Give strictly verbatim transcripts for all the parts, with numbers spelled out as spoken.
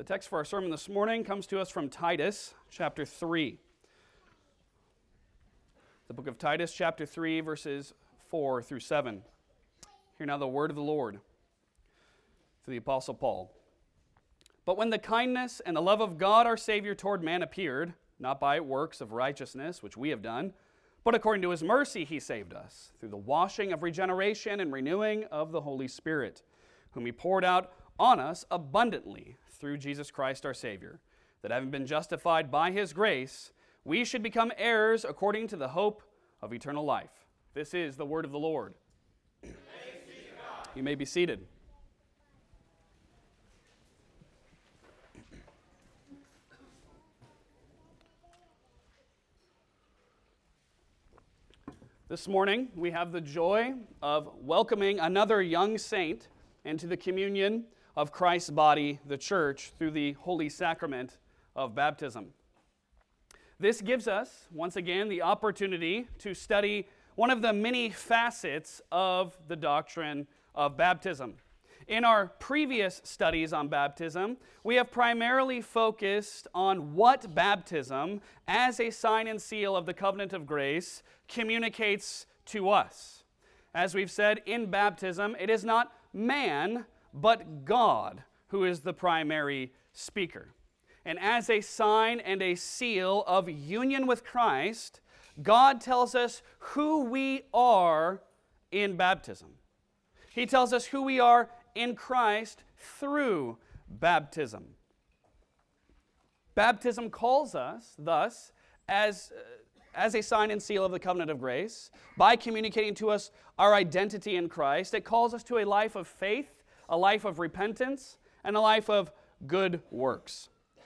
The text for our sermon this morning comes to us from Titus chapter three. The book of Titus chapter three, verses four through seven. Hear now the word of the Lord through the Apostle Paul. But when the kindness and the love of God our Savior toward man appeared, not by works of righteousness which we have done, but according to his mercy he saved us, through the washing of regeneration and renewing of the Holy Spirit, whom he poured out on us abundantly through Jesus Christ our Savior, that having been justified by his grace, we should become heirs according to the hope of eternal life. This is the word of the Lord. Thanks be to God. You may be seated. This morning, we have the joy of welcoming another young saint into the communion of Christ's body, the church, through the holy sacrament of baptism. This gives us, once again, the opportunity to study one of the many facets of the doctrine of baptism. In our previous studies on baptism, we have primarily focused on what baptism, as a sign and seal of the covenant of grace, communicates to us. As we've said, in baptism, it is not man, but God who is the primary speaker. And as a sign and a seal of union with Christ, God tells us who we are in baptism. He tells us who we are in Christ through baptism. Baptism calls us, thus, as, as a sign and seal of the covenant of grace, by communicating to us our identity in Christ. It calls us to a life of faith, a life of repentance, and a life of good works.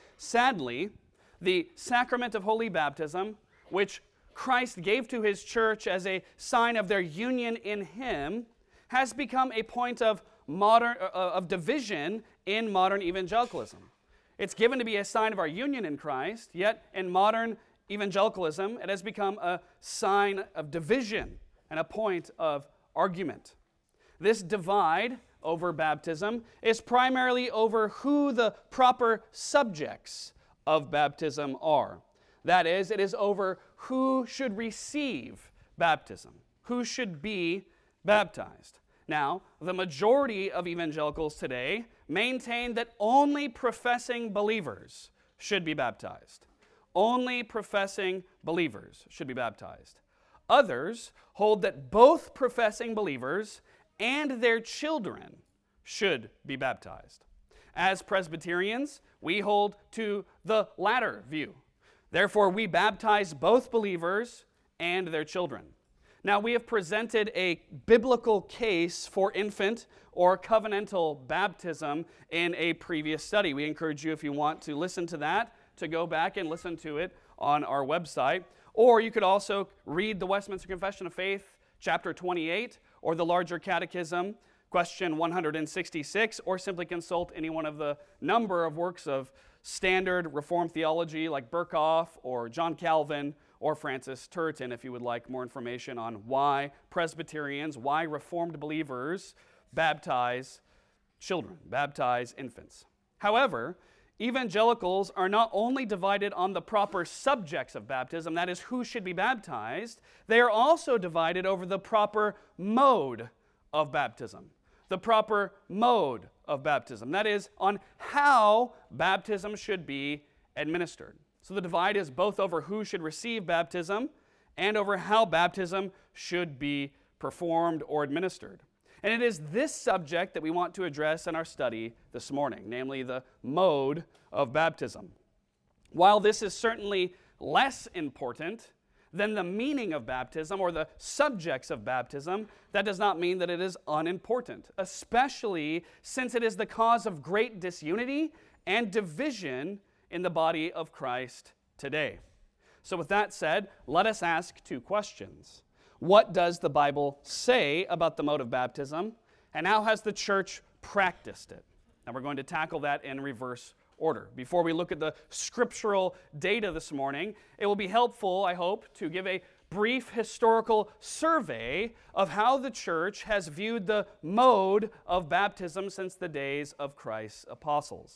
Sadly, the sacrament of holy baptism, which Christ gave to his church as a sign of their union in him, has become a point of modern uh, of division in modern evangelicalism. It's given to be a sign of our union in Christ, yet in modern evangelicalism, it has become a sign of division and a point of argument. This divide over baptism is primarily over who the proper subjects of baptism are. That is, it is over who should receive baptism, who should be baptized. Now, the majority of evangelicals today maintain that only professing believers should be baptized. Only professing believers should be baptized. Others hold that both professing believers and their children should be baptized. As Presbyterians, we hold to the latter view. Therefore, we baptize both believers and their children. Now, we have presented a biblical case for infant or covenantal baptism in a previous study. We encourage you, if you want to listen to that, to go back and listen to it on our website. Or you could also read the Westminster Confession of Faith, chapter twenty-eight, or the larger catechism, question one hundred sixty-six, or simply consult any one of the number of works of standard Reformed theology like Berkhoff or John Calvin or Francis Turretin if you would like more information on why Presbyterians, why Reformed believers baptize children, baptize infants. However, evangelicals are not only divided on the proper subjects of baptism, that is, who should be baptized, they are also divided over the proper mode of baptism. The proper mode of baptism, that is, on how baptism should be administered. So the divide is both over who should receive baptism and over how baptism should be performed or administered. And it is this subject that we want to address in our study this morning, namely the mode of baptism. While this is certainly less important than the meaning of baptism or the subjects of baptism, that does not mean that it is unimportant, especially since it is the cause of great disunity and division in the body of Christ today. So with that said, let us ask two questions. What does the Bible say about the mode of baptism, and how has the church practiced it? And we're going to tackle that in reverse order. Before we look at the scriptural data this morning, it will be helpful, I hope, to give a brief historical survey of how the church has viewed the mode of baptism since the days of Christ's apostles.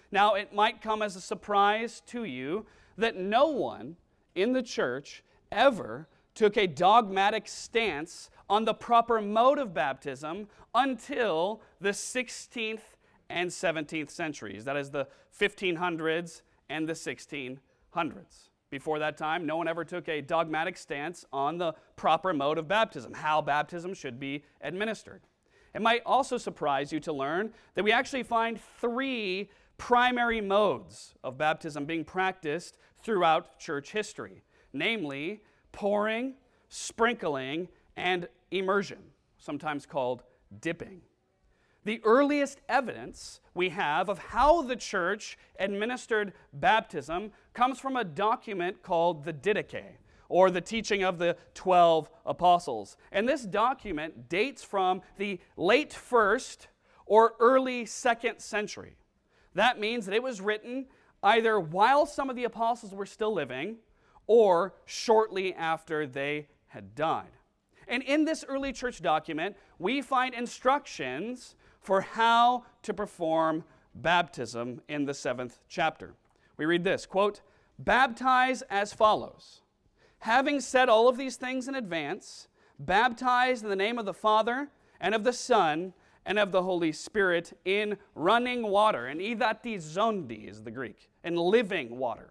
Now, it might come as a surprise to you that no one in the church ever took a dogmatic stance on the proper mode of baptism until the sixteenth and seventeenth centuries. That is the fifteen hundreds and the sixteen hundreds. Before that time, no one ever took a dogmatic stance on the proper mode of baptism, how baptism should be administered. It might also surprise you to learn that we actually find three primary modes of baptism being practiced throughout church history, namely pouring, sprinkling, and immersion, sometimes called dipping. The earliest evidence we have of how the church administered baptism comes from a document called the Didache, or the teaching of the twelve apostles. And this document dates from the late first or early second century. That means that it was written either while some of the apostles were still living or shortly after they had died. And in this early church document, we find instructions for how to perform baptism in the seventh chapter. We read this, quote, "Baptize as follows. Having said all of these things in advance, baptize in the name of the Father and of the Son and of the Holy Spirit in running water." And idatis zondi is the Greek, in living water,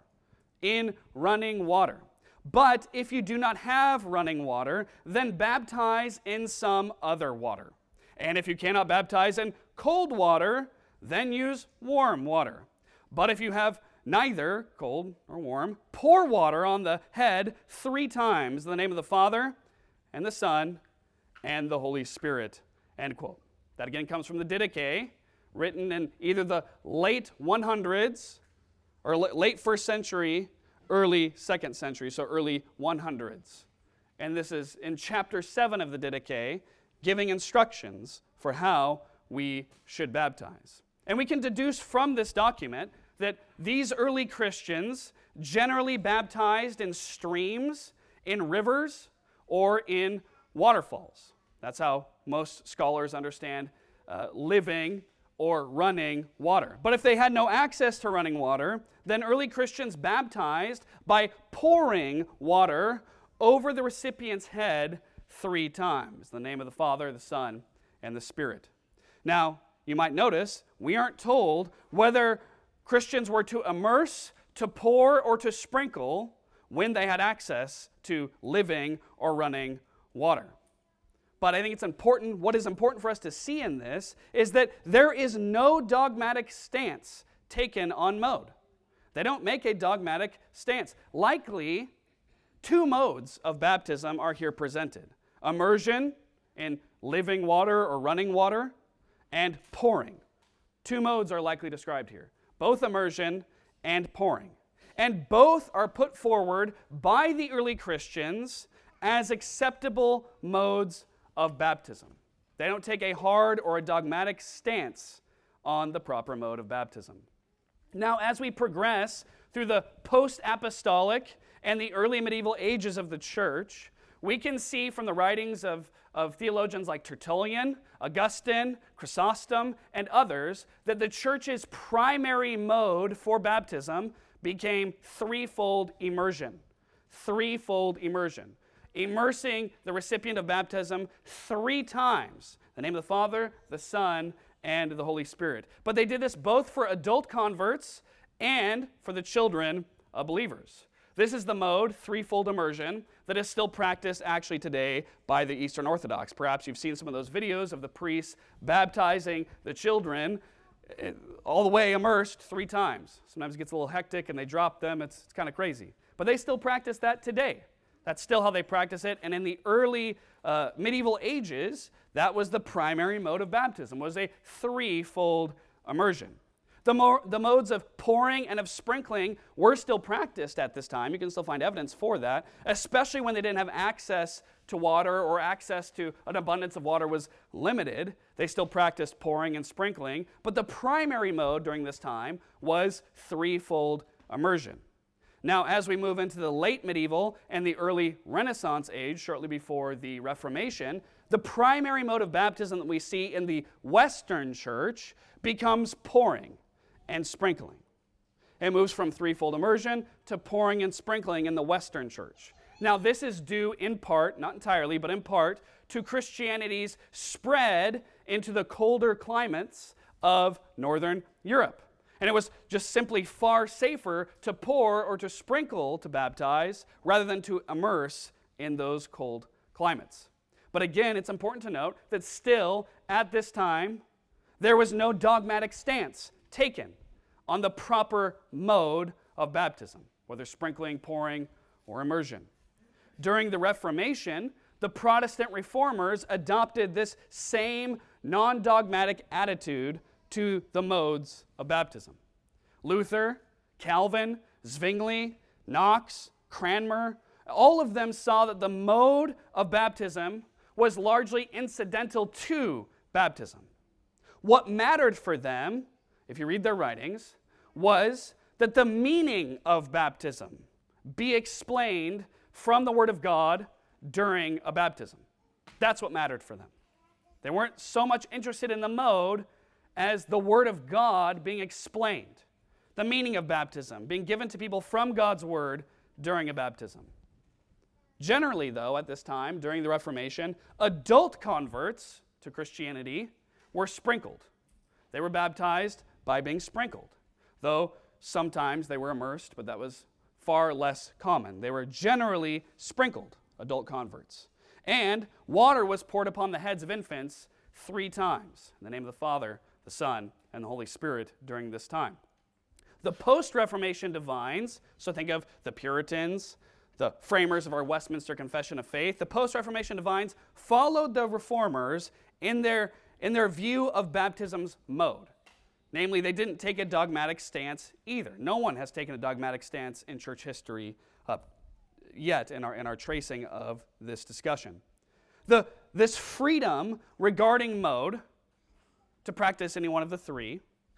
in running water. "But if you do not have running water, then baptize in some other water. And if you cannot baptize in cold water, then use warm water. But if you have neither cold or warm, pour water on the head three times in the name of the Father and the Son and the Holy Spirit." End quote. That again comes from the Didache, written in either the late hundreds or late first century, early second century, so early hundreds. And this is in chapter seven of the Didache, giving instructions for how we should baptize. And we can deduce from this document that these early Christians generally baptized in streams, in rivers, or in waterfalls. That's how most scholars understand uh, living or running water. But if they had no access to running water, then early Christians baptized by pouring water over the recipient's head three times, in the name of the Father, the Son, and the Spirit. Now, you might notice we aren't told whether Christians were to immerse, to pour, or to sprinkle when they had access to living or running water. But I think it's important, what is important for us to see in this is that there is no dogmatic stance taken on mode. They don't make a dogmatic stance. Likely, two modes of baptism are here presented: immersion in living water or running water, and pouring. Two modes are likely described here, both immersion and pouring. And both are put forward by the early Christians as acceptable modes of baptism. They don't take a hard or a dogmatic stance on the proper mode of baptism. Now, as we progress through the post-apostolic and the early medieval ages of the church, we can see from the writings of, of theologians like Tertullian, Augustine, Chrysostom, and others that the church's primary mode for baptism became threefold immersion. Threefold immersion. Immersing the recipient of baptism three times, in the name of the Father, the Son, and the Holy Spirit. But they did this both for adult converts and for the children of believers. This is the mode, threefold immersion, that is still practiced actually today by the Eastern Orthodox. Perhaps you've seen some of those videos of the priests baptizing the children all the way immersed three times. Sometimes it gets a little hectic and they drop them. It's, it's kind of crazy. But they still practice that today. That's still how they practice it. And in the early uh, medieval ages, that was the primary mode of baptism, was a threefold immersion. The, mo- the modes of pouring and of sprinkling were still practiced at this time. You can still find evidence for that, especially when they didn't have access to water or access to an abundance of water was limited. They still practiced pouring and sprinkling. But the primary mode during this time was threefold immersion. Now, as we move into the late medieval and the early Renaissance age, shortly before the Reformation, the primary mode of baptism that we see in the Western church becomes pouring. and sprinkling. It moves from threefold immersion to pouring and sprinkling in the Western church. Now, this is due in part, not entirely, but in part, to Christianity's spread into the colder climates of Northern Europe. And it was just simply far safer to pour or to sprinkle to baptize rather than to immerse in those cold climates. But again, it's important to note that still, at this time, there was no dogmatic stance taken on the proper mode of baptism, whether sprinkling, pouring, or immersion. During the Reformation, the Protestant reformers adopted this same non-dogmatic attitude to the modes of baptism. Luther, Calvin, Zwingli, Knox, Cranmer, all of them saw that the mode of baptism was largely incidental to baptism. What mattered for them, if you read their writings, was that the meaning of baptism be explained from the Word of God during a baptism. That's what mattered for them. They weren't so much interested in the mode as the Word of God being explained, the meaning of baptism being given to people from God's Word during a baptism. Generally, though, at this time, during the Reformation, adult converts to Christianity were sprinkled. They were baptized by being sprinkled, though sometimes they were immersed, but that was far less common. They were generally sprinkled, adult converts. And water was poured upon the heads of infants three times, in the name of the Father, the Son, and the Holy Spirit during this time. The post-Reformation divines, so think of the Puritans, the framers of our Westminster Confession of Faith, the post-Reformation divines followed the Reformers in their, in their view of baptism's mode. Namely, they didn't take a dogmatic stance either. No one has taken a dogmatic stance in church history uh, yet in our, in our tracing of this discussion. The, this freedom regarding mode to practice any one of the three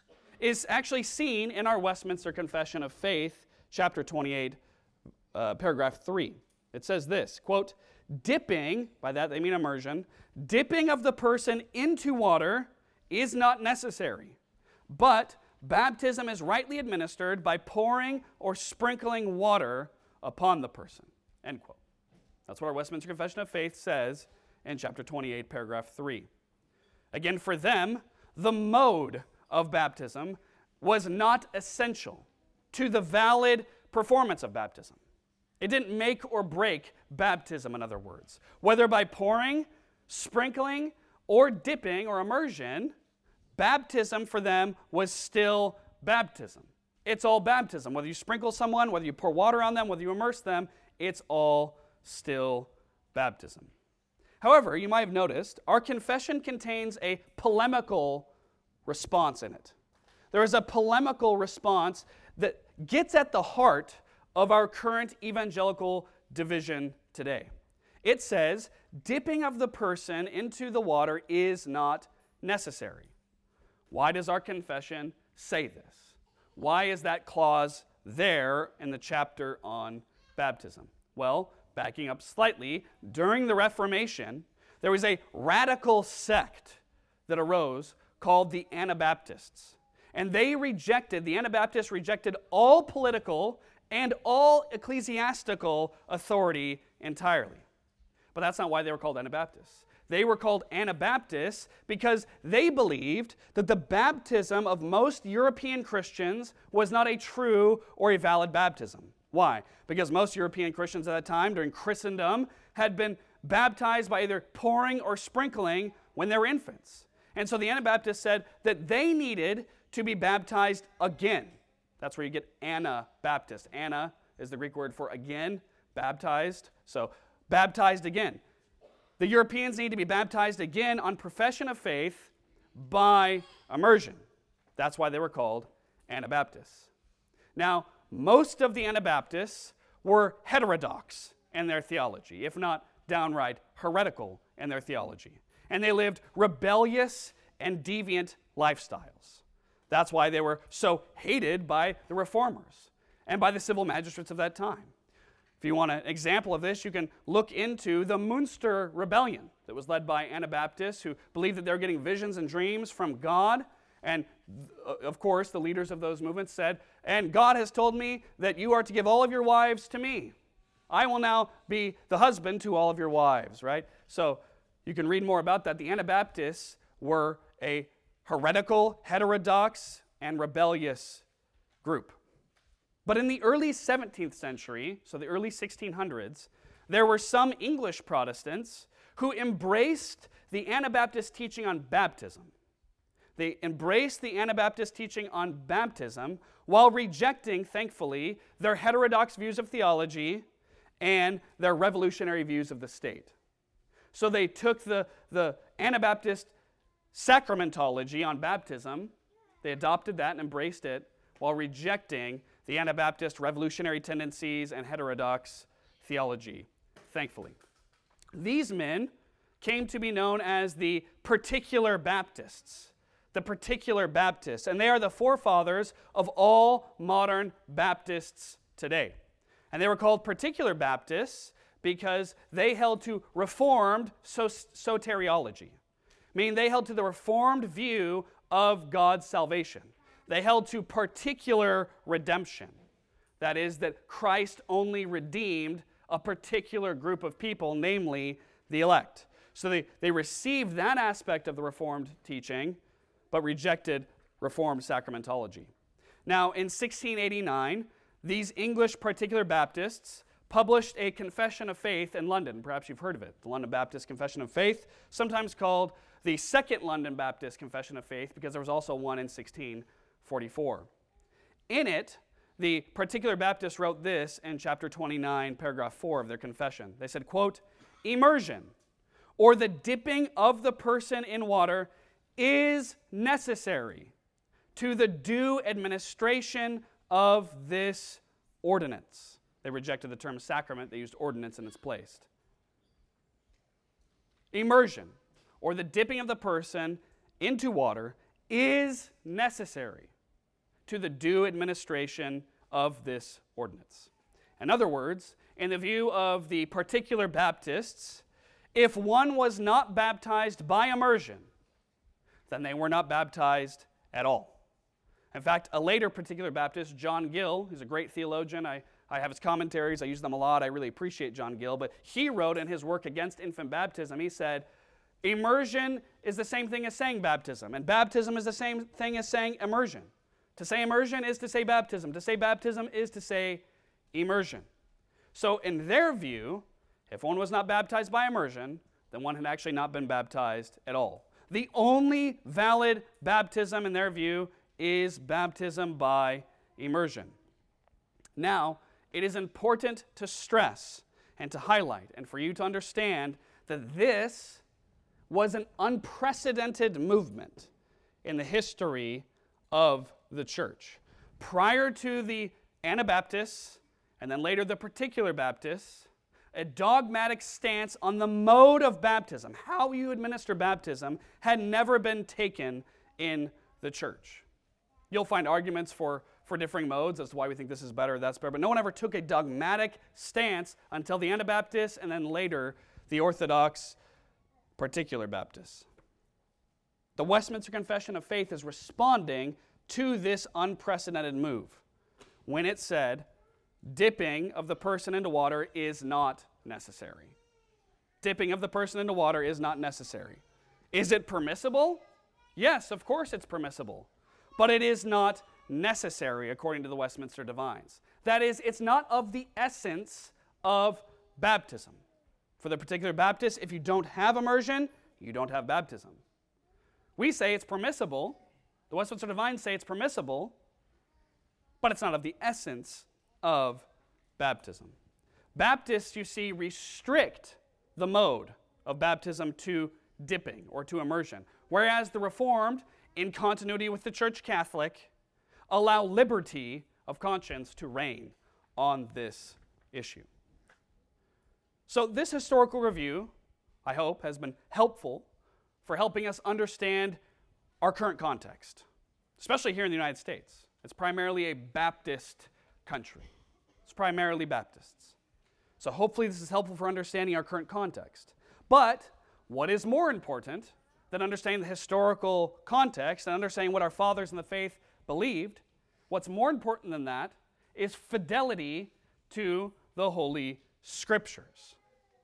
is actually seen in our Westminster Confession of Faith, chapter twenty-eight, uh, paragraph three. It says this, quote, dipping, by that they mean immersion, dipping of the person into water is not necessary, but baptism is rightly administered by pouring or sprinkling water upon the person, end quote. That's what our Westminster Confession of Faith says in chapter twenty-eight, paragraph three. Again, for them, the mode of baptism was not essential to the valid performance of baptism. It didn't make or break baptism, in other words. Whether by pouring, sprinkling, or dipping or immersion, baptism for them was still baptism. It's all baptism. Whether you sprinkle someone, whether you pour water on them, whether you immerse them, it's all still baptism. However, you might have noticed, our confession contains a polemical response in it. There is a polemical response that gets at the heart of our current evangelical division today. It says, dipping of the person into the water is not necessary. Why does our confession say this? Why is that clause there in the chapter on baptism? Well, backing up slightly, during the Reformation, there was a radical sect that arose called the Anabaptists. And they rejected, the Anabaptists rejected all political and all ecclesiastical authority entirely. But that's not why they were called Anabaptists. They were called Anabaptists because they believed that the baptism of most European Christians was not a true or a valid baptism. Why? Because most European Christians at that time, during Christendom, had been baptized by either pouring or sprinkling when they were infants. And so the Anabaptists said that they needed to be baptized again. That's where you get Anabaptist. Ana is the Greek word for again, baptized. So baptized again. The Europeans need to be baptized again on profession of faith by immersion. That's why they were called Anabaptists. Now, most of the Anabaptists were heterodox in their theology, if not downright heretical in their theology. And they lived rebellious and deviant lifestyles. That's why they were so hated by the reformers and by the civil magistrates of that time. If you want an example of this, you can look into the Munster Rebellion that was led by Anabaptists who believed that they were getting visions and dreams from God, and of course, the leaders of those movements said, and God has told me that you are to give all of your wives to me. I will now be the husband to all of your wives, right? So you can read more about that. The Anabaptists were a heretical, heterodox, and rebellious group. But in the early seventeenth century, so the early sixteen hundreds, there were some English Protestants who embraced the Anabaptist teaching on baptism. They embraced the Anabaptist teaching on baptism while rejecting, thankfully, their heterodox views of theology and their revolutionary views of the state. So they took the, the Anabaptist sacramentology on baptism, they adopted that and embraced it while rejecting the Anabaptist revolutionary tendencies and heterodox theology, thankfully. These men came to be known as the Particular Baptists. The Particular Baptists, and they are the forefathers of all modern Baptists today. And they were called Particular Baptists because they held to Reformed soteriology, meaning they held to the Reformed view of God's salvation. They held to particular redemption. That is, that Christ only redeemed a particular group of people, namely the elect. So they, they received that aspect of the Reformed teaching, but rejected Reformed sacramentology. Now, in sixteen eighty-nine, these English Particular Baptists published a confession of faith in London. Perhaps you've heard of it, the London Baptist Confession of Faith, sometimes called the Second London Baptist Confession of Faith, because there was also one in sixteen forty-four. In it, the Particular Baptists wrote this in chapter twenty-nine, paragraph four of their confession. They said, quote, "Immersion, or the dipping of the person in water, is necessary to the due administration of this ordinance." They rejected the term sacrament. They used ordinance in its place. Immersion, or the dipping of the person into water, is necessary to the due administration of this ordinance. In other words, in the view of the Particular Baptists, if one was not baptized by immersion, then they were not baptized at all. In fact, a later Particular Baptist, John Gill, who's a great theologian, I, I have his commentaries, I use them a lot, I really appreciate John Gill, but he wrote in his work against infant baptism, he said, immersion is the same thing as saying baptism, and baptism is the same thing as saying immersion. To say immersion is to say baptism. To say baptism is to say immersion. So in their view, if one was not baptized by immersion, then one had actually not been baptized at all. The only valid baptism in their view is baptism by immersion. Now, it is important to stress and to highlight and for you to understand that this was an unprecedented movement in the history of the church. Prior to the Anabaptists, and then later the Particular Baptists, a dogmatic stance on the mode of baptism, how you administer baptism, had never been taken in the church. You'll find arguments for, for differing modes as to why we think this is better or that's better, but no one ever took a dogmatic stance until the Anabaptists and then later the Orthodox Particular Baptists. The Westminster Confession of Faith is responding to this unprecedented move when it said, dipping of the person into water is not necessary. Dipping of the person into water is not necessary. Is it permissible? Yes, of course it's permissible. But it is not necessary according to the Westminster Divines. That is, it's not of the essence of baptism. For the Particular Baptist, if you don't have immersion, you don't have baptism. We say it's permissible. The Westminster Divines say it's permissible, but it's not of the essence of baptism. Baptists, you see, restrict the mode of baptism to dipping or to immersion, whereas the Reformed, in continuity with the Church Catholic, allow liberty of conscience to reign on this issue. So this historical review, I hope, has been helpful for helping us understand our current context, especially here in the United States. It's primarily a Baptist country. It's primarily Baptists. So hopefully this is helpful for understanding our current context. But what is more important than understanding the historical context and understanding what our fathers in the faith believed. What's more important than that is fidelity to the Holy Scriptures.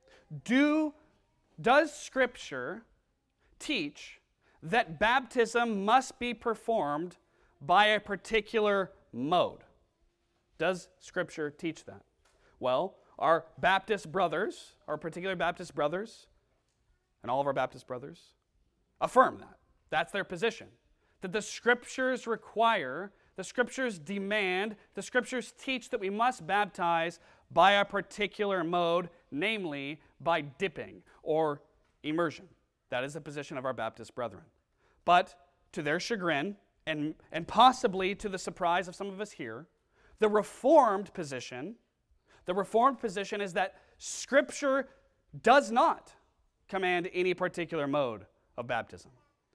Do, does Scripture teach that baptism must be performed by a particular mode? Does Scripture teach that? Well, our Baptist brothers, our particular Baptist brothers, and all of our Baptist brothers, affirm that. That's their position. That the Scriptures require, the Scriptures demand, the Scriptures teach that we must baptize by a particular mode, namely by dipping or immersion. That is the position of our Baptist brethren. But to their chagrin, and, and possibly to the surprise of some of us here, the Reformed position, the Reformed position is that Scripture does not command any particular mode of baptism.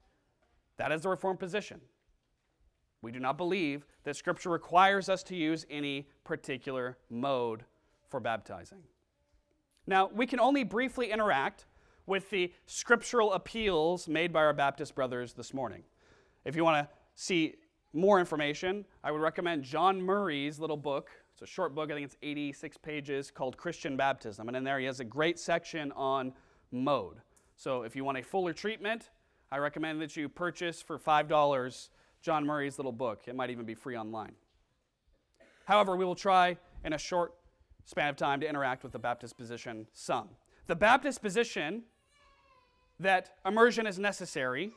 That is the Reformed position. We do not believe that Scripture requires us to use any particular mode for baptizing. Now, we can only briefly interact with the scriptural appeals made by our Baptist brothers this morning. If you want to see more information, I would recommend John Murray's little book. It's a short book, I think it's eighty-six pages, called Christian Baptism. And in there he has a great section on mode. So if you want a fuller treatment, I recommend that you purchase for five dollars John Murray's little book. It might even be free online. However, we will try in a short span of time to interact with the Baptist position some. The Baptist position that immersion is necessary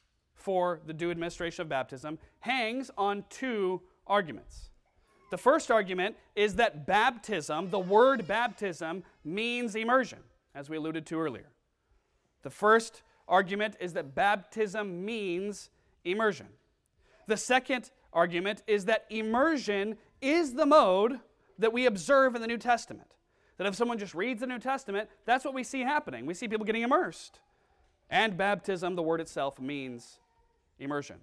for the due administration of baptism hangs on two arguments. The first argument is that baptism, the word baptism, means immersion, as we alluded to earlier. The first argument is that baptism means immersion. The second argument is that immersion is the mode that we observe in the New Testament. That if someone just reads the New Testament, that's what we see happening. We see people getting immersed. And baptism, the word itself, means immersion.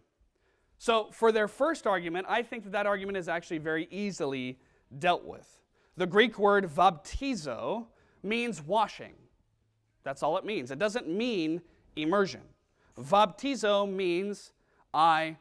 So for their first argument, I think that that argument is actually very easily dealt with. The Greek word baptizo means washing. That's all it means. It doesn't mean immersion. Baptizo means I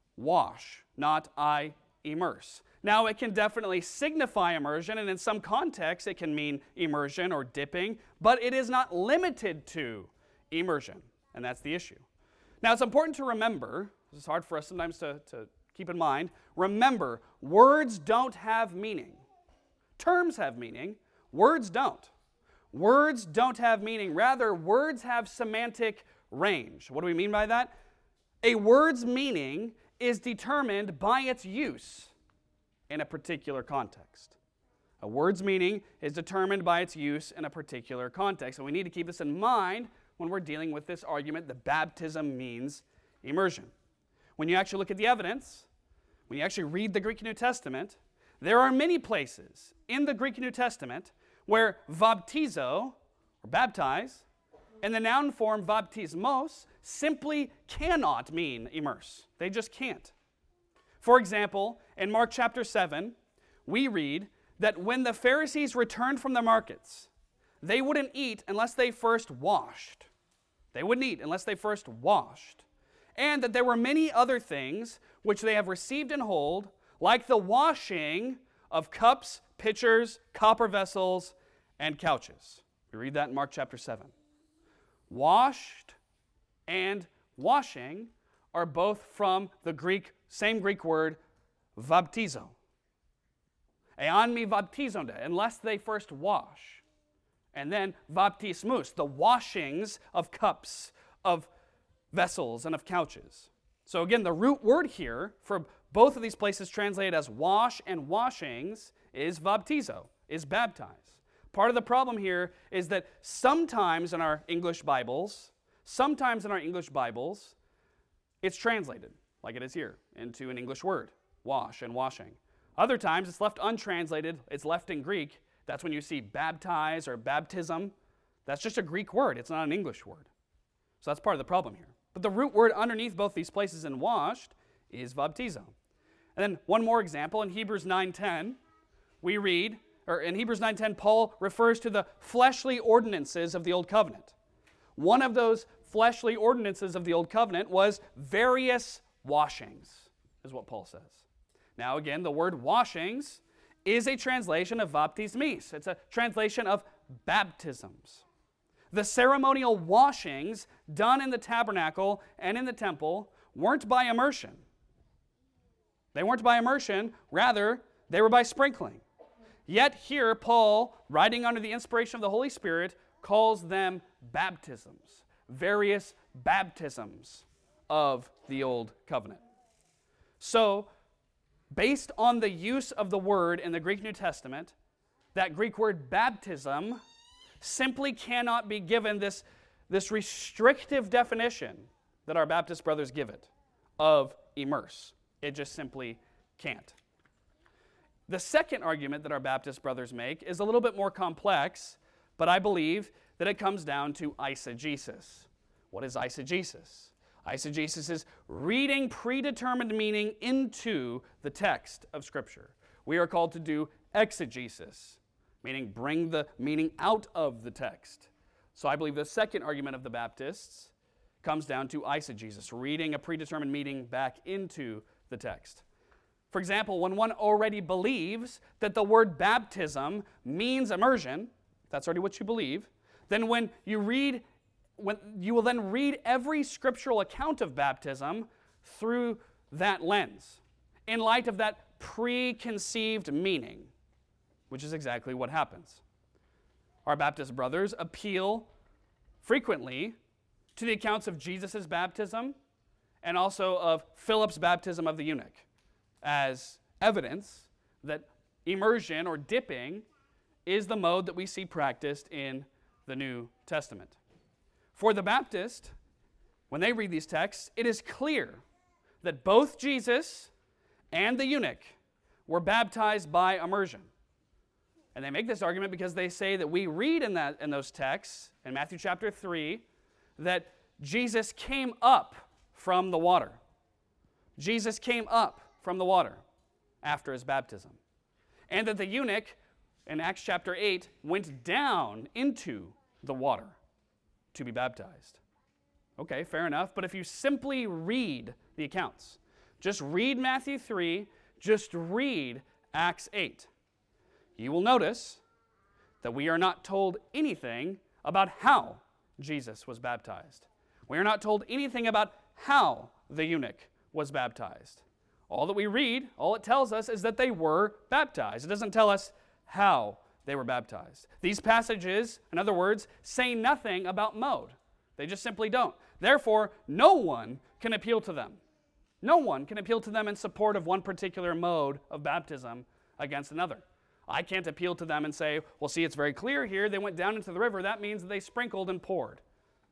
wash, not I immerse. Now, it can definitely signify immersion, and in some contexts it can mean immersion or dipping, but it is not limited to immersion, and that's the issue. Now, it's important to remember, this is hard for us sometimes to, to keep in mind, remember, words don't have meaning. Terms have meaning, words don't. Words don't have meaning. Rather, words have semantic range. What do we mean by that? A word's meaning is determined by its use in a particular context. A word's meaning is determined by its use in a particular context. And we need to keep this in mind when we're dealing with this argument that baptism means immersion. When you actually look at the evidence, when you actually read the Greek New Testament, there are many places in the Greek New Testament where baptizo, or baptize, and the noun form baptismos simply cannot mean immerse. They just can't. For example, in Mark chapter seven, we read that when the Pharisees returned from the markets, they wouldn't eat unless they first washed. They wouldn't eat unless they first washed. And that there were many other things which they have received and hold, like the washing of cups, pitchers, copper vessels, and couches. We read that in Mark chapter seven. Washed and washing are both from the Greek, same Greek word, baptizo. Ean mi baptizonde, unless they first wash. And then baptismus, the washings of cups, of vessels, and of couches. So again, the root word here for both of these places translated as wash and washings is baptizo, is baptize. Part of the problem here is that sometimes in our English Bibles, sometimes in our English Bibles, it's translated, like it is here, into an English word, wash and washing. Other times it's left untranslated, it's left in Greek. That's when you see baptize or baptism. That's just a Greek word, it's not an English word. So that's part of the problem here. But the root word underneath both these places in washed is baptizo. And then one more example, in Hebrews nine ten, we read, or in Hebrews nine ten, Paul refers to the fleshly ordinances of the Old Covenant. One of those fleshly ordinances of the Old Covenant was various washings, is what Paul says. Now again, the word washings is a translation of baptismis. It's a translation of baptisms. The ceremonial washings done in the tabernacle and in the temple weren't by immersion. They weren't by immersion, rather, they were by sprinkling. Yet here, Paul, writing under the inspiration of the Holy Spirit, calls them baptisms, various baptisms of the Old Covenant. So, based on the use of the word in the Greek New Testament, that Greek word baptism simply cannot be given this, this restrictive definition that our Baptist brothers give it of immerse. It just simply can't. The second argument that our Baptist brothers make is a little bit more complex, but I believe that it comes down to eisegesis. What is eisegesis? Eisegesis is reading predetermined meaning into the text of Scripture. We are called to do exegesis, meaning bring the meaning out of the text. So I believe the second argument of the Baptists comes down to eisegesis, reading a predetermined meaning back into the text. For example, when one already believes that the word baptism means immersion, that's already what you believe, then when you read, when you will then read every scriptural account of baptism through that lens, in light of that preconceived meaning, which is exactly what happens. Our Baptist brothers appeal frequently to the accounts of Jesus' baptism and also of Philip's baptism of the eunuch as evidence that immersion or dipping is the mode that we see practiced in the New Testament. For the Baptist, when they read these texts, it is clear that both Jesus and the eunuch were baptized by immersion. And they make this argument because they say that we read in that in those texts, in Matthew chapter three, that Jesus came up from the water. Jesus came up from the water after his baptism. And that the eunuch, in Acts chapter eight, went down into the water to be baptized. Okay, fair enough, but if you simply read the accounts, just read Matthew three, just read Acts eight, you will notice that we are not told anything about how Jesus was baptized. We are not told anything about how the eunuch was baptized. All that we read, all it tells us is that they were baptized. It doesn't tell us how they were baptized. These passages, in other words, say nothing about mode. They just simply don't. Therefore, no one can appeal to them. No one can appeal to them in support of one particular mode of baptism against another. I can't appeal to them and say, well, see, it's very clear here. They went down into the river. That means that they sprinkled and poured.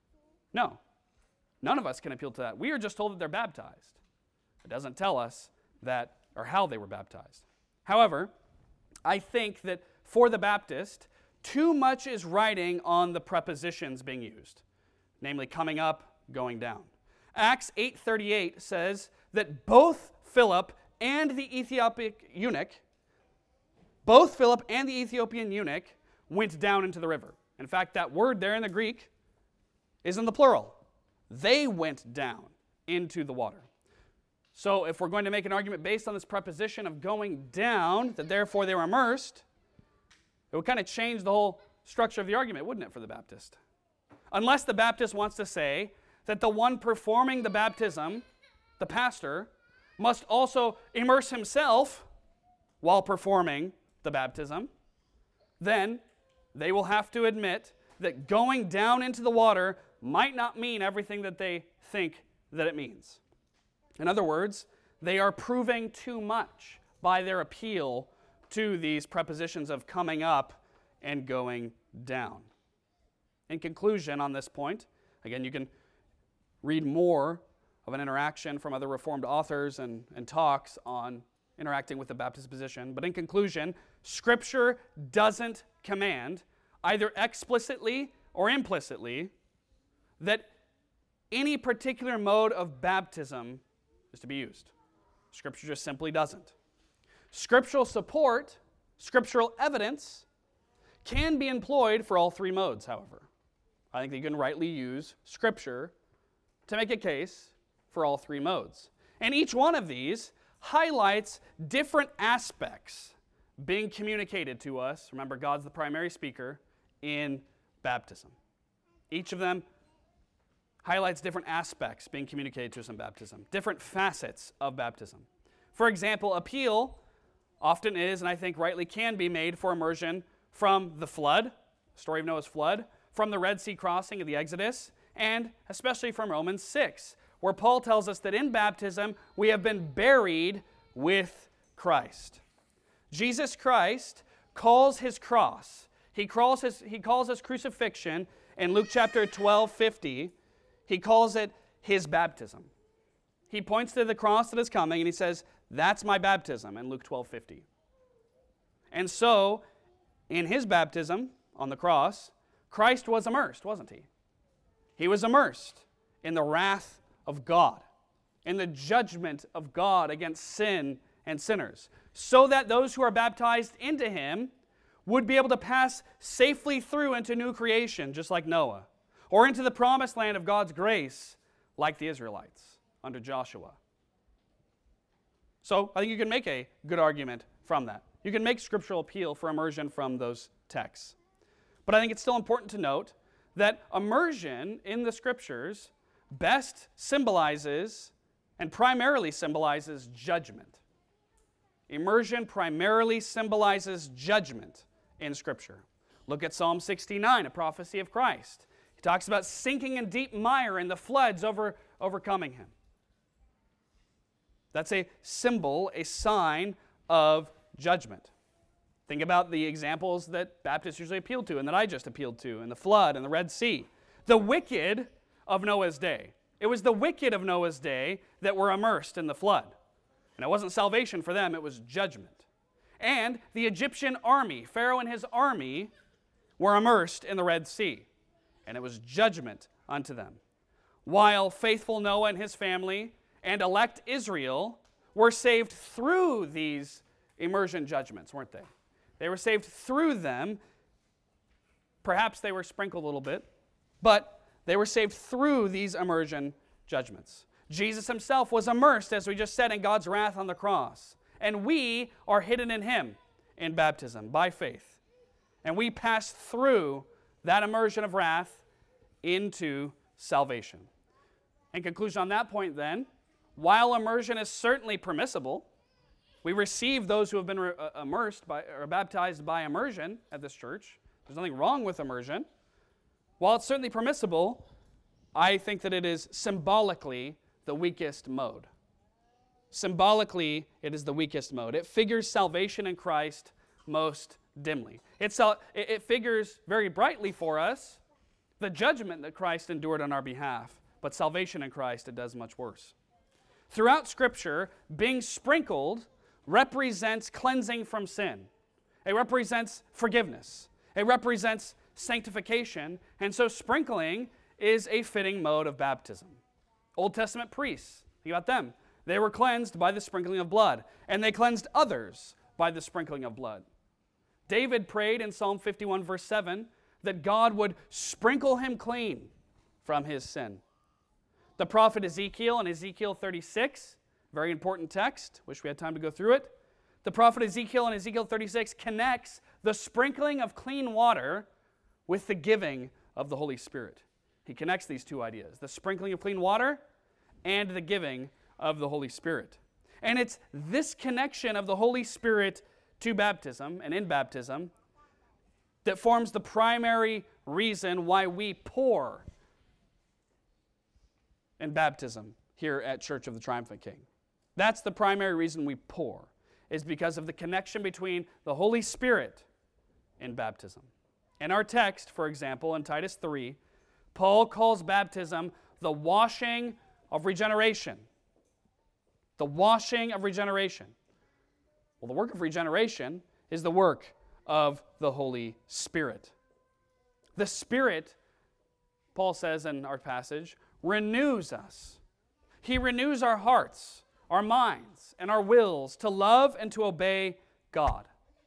No. None of us can appeal to that. We are just told that they're baptized. It doesn't tell us that or how they were baptized. However, I think that for the Baptist, too much is riding on the prepositions being used, namely coming up, going down. Acts eight thirty-eight says that both Philip and the Ethiopian eunuch, both Philip and the Ethiopian eunuch went down into the river. In fact, that word there in the Greek is in the plural. They went down into the water. So if we're going to make an argument based on this preposition of going down, that therefore they were immersed, it would kind of change the whole structure of the argument, wouldn't it, for the Baptist? Unless the Baptist wants to say that the one performing the baptism, the pastor, must also immerse himself while performing the baptism, then they will have to admit that going down into the water might not mean everything that they think that it means. In other words, they are proving too much by their appeal to these prepositions of coming up and going down. In conclusion on this point, again, you can read more of an interaction from other Reformed authors and, and talks on interacting with the Baptist position, but in conclusion, Scripture doesn't command, either explicitly or implicitly, that any particular mode of baptism is to be used. Scripture just simply doesn't. Scriptural support, scriptural evidence, can be employed for all three modes, however. I think that you can rightly use Scripture to make a case for all three modes. And each one of these highlights different aspects being communicated to us. Remember, God's the primary speaker in baptism. Each of them highlights different aspects being communicated to us in baptism, different facets of baptism. For example, appeal often is, and I think rightly can be made for immersion from the flood, story of Noah's flood, from the Red Sea crossing of the Exodus, and especially from Romans six, where Paul tells us that in baptism we have been buried with Christ. Jesus Christ calls his cross, he calls his, he calls his crucifixion in Luke chapter twelve fifty, he calls it his baptism. He points to the cross that is coming and he says, that's my baptism in Luke twelve fifty. And so, in his baptism on the cross, Christ was immersed, wasn't he? He was immersed in the wrath of God, in the judgment of God against sin and sinners, so that those who are baptized into him would be able to pass safely through into new creation, just like Noah, or into the promised land of God's grace, like the Israelites under Joshua. So I think you can make a good argument from that. You can make scriptural appeal for immersion from those texts. But I think it's still important to note that immersion in the Scriptures best symbolizes and primarily symbolizes judgment. Immersion primarily symbolizes judgment in Scripture. Look at Psalm sixty-nine, a prophecy of Christ. He talks about sinking in deep mire and the floods over, overcoming him. That's a symbol, a sign of judgment. Think about the examples that Baptists usually appeal to and that I just appealed to in the flood and the Red Sea. The wicked of Noah's day. It was the wicked of Noah's day that were immersed in the flood. And it wasn't salvation for them, it was judgment. And the Egyptian army, Pharaoh and his army, were immersed in the Red Sea. And it was judgment unto them. While faithful Noah and his family and elect Israel were saved through these immersion judgments, weren't they? They were saved through them. Perhaps they were sprinkled a little bit, but they were saved through these immersion judgments. Jesus himself was immersed, as we just said, in God's wrath on the cross. And we are hidden in him in baptism by faith. And we pass through that immersion of wrath into salvation. In conclusion on that point then, while immersion is certainly permissible, we receive those who have been uh, immersed by, or baptized by immersion at this church. There's nothing wrong with immersion. While it's certainly permissible, I think that it is symbolically the weakest mode. Symbolically, it is the weakest mode. It figures salvation in Christ most dimly. It's, uh, it, it figures very brightly for us the judgment that Christ endured on our behalf, but salvation in Christ, it does much worse. Throughout Scripture, being sprinkled represents cleansing from sin. It represents forgiveness. It represents sanctification. And so sprinkling is a fitting mode of baptism. Old Testament priests, think about them. They were cleansed by the sprinkling of blood, and they cleansed others by the sprinkling of blood. David prayed in Psalm fifty-one, verse seven, that God would sprinkle him clean from his sin. The prophet Ezekiel in Ezekiel thirty-six, very important text, wish we had time to go through it. The prophet Ezekiel in Ezekiel thirty-six connects the sprinkling of clean water with the giving of the Holy Spirit. He connects these two ideas, the sprinkling of clean water and the giving of the Holy Spirit. And it's this connection of the Holy Spirit to baptism and in baptism that forms the primary reason why we pour in baptism here at Church of the Triumphant King. That's the primary reason we pour, is because of the connection between the Holy Spirit and baptism. In our text, for example, in Titus three, Paul calls baptism the washing of regeneration. The washing of regeneration. Well, the work of regeneration is the work of the Holy Spirit. The Spirit, Paul says in our passage, renews us. He renews our hearts, our minds, and our wills to love and to obey God.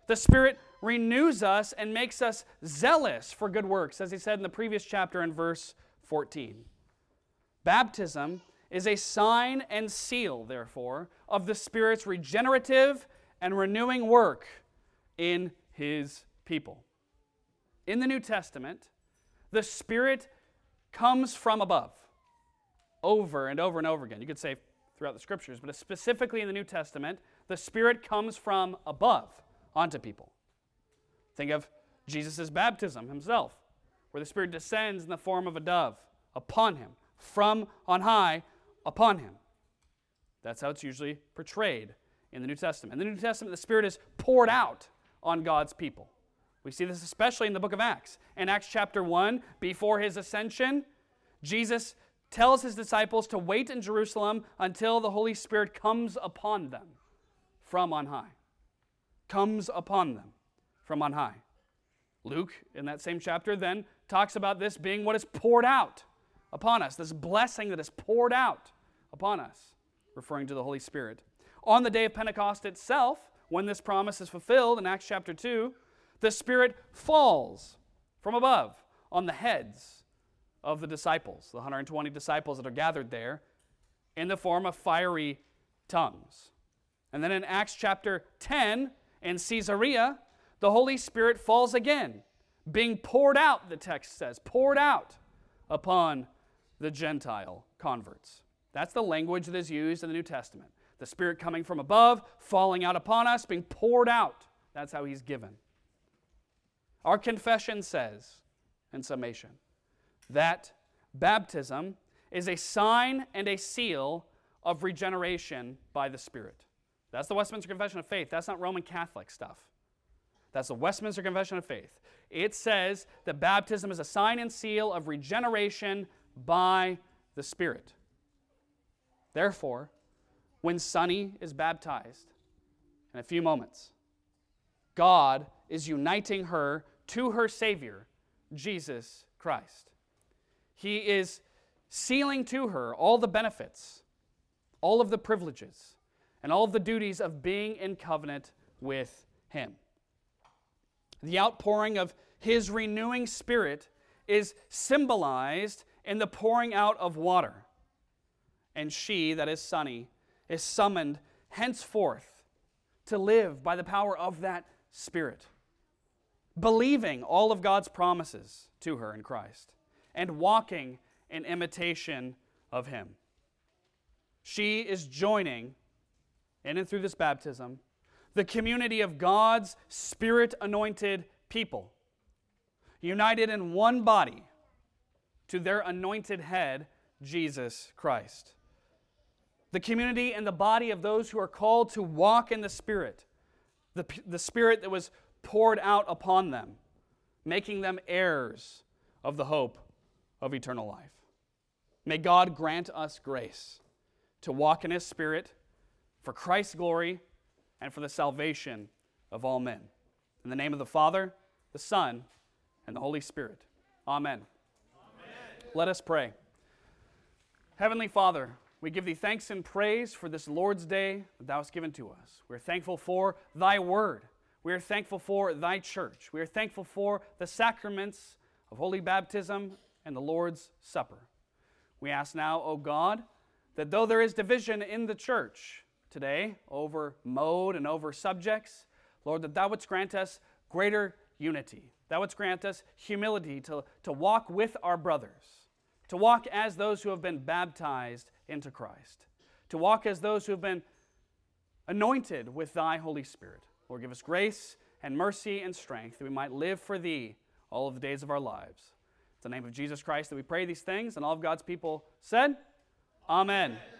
The Spirit renews us and makes us zealous for good works, as he said in the previous chapter in verse fourteen. Baptism is a sign and seal, therefore, of the Spirit's regenerative and renewing work in His people. In the New Testament, the Spirit comes from above, over and over and over again. You could say throughout the Scriptures, but specifically in the New Testament, the Spirit comes from above onto people. Think of Jesus' baptism himself, where the Spirit descends in the form of a dove upon him, from on high upon him. That's how it's usually portrayed in the New Testament. In the New Testament, the Spirit is poured out on God's people. We see this especially in the book of Acts. In Acts chapter one, before his ascension, Jesus tells his disciples to wait in Jerusalem until the Holy Spirit comes upon them from on high. Comes upon them from on high. Luke, in that same chapter, then talks about this being what is poured out upon us, this blessing that is poured out upon us, referring to the Holy Spirit. On the day of Pentecost itself, when this promise is fulfilled in Acts chapter two, the Spirit falls from above on the heads of the disciples, the one hundred twenty disciples that are gathered there, in the form of fiery tongues. And then in Acts chapter ten, in Caesarea, the Holy Spirit falls again, being poured out, the text says, poured out upon the Gentile converts. That's the language that is used in the New Testament. The Spirit coming from above, falling out upon us, being poured out. That's how He's given. Our confession says, in summation, that baptism is a sign and a seal of regeneration by the Spirit. That's the Westminster Confession of Faith. That's not Roman Catholic stuff. That's the Westminster Confession of Faith. It says that baptism is a sign and seal of regeneration by the Spirit. Therefore, when Sunny is baptized in a few moments, God is uniting her to her Savior, Jesus Christ. He is sealing to her all the benefits, all of the privileges, and all of the duties of being in covenant with Him. The outpouring of His renewing Spirit is symbolized in the pouring out of water. And she, that is Sunny, is summoned henceforth to live by the power of that Spirit, believing all of God's promises to her in Christ and walking in imitation of Him. She is joining, in and through this baptism, the community of God's Spirit-anointed people, united in one body to their anointed head, Jesus Christ. The community and the body of those who are called to walk in the Spirit, the, the Spirit that was poured out upon them, making them heirs of the hope of eternal life. May God grant us grace to walk in His Spirit for Christ's glory and for the salvation of all men. In the name of the Father, the Son, and the Holy Spirit. Amen. Amen. Let us pray. Heavenly Father, we give Thee thanks and praise for this Lord's Day that Thou hast given to us. We are thankful for Thy Word. We are thankful for Thy church. We are thankful for the sacraments of Holy Baptism and the Lord's Supper. We ask now, O God, that though there is division in the church today over mode and over subjects, Lord, that Thou wouldst grant us greater unity. Thou wouldst grant us humility to, to walk with our brothers, to walk as those who have been baptized into Christ, to walk as those who have been anointed with Thy Holy Spirit. Lord, give us grace and mercy and strength that we might live for Thee all of the days of our lives. It's in the name of Jesus Christ that we pray these things, and all of God's people said, Amen. Amen.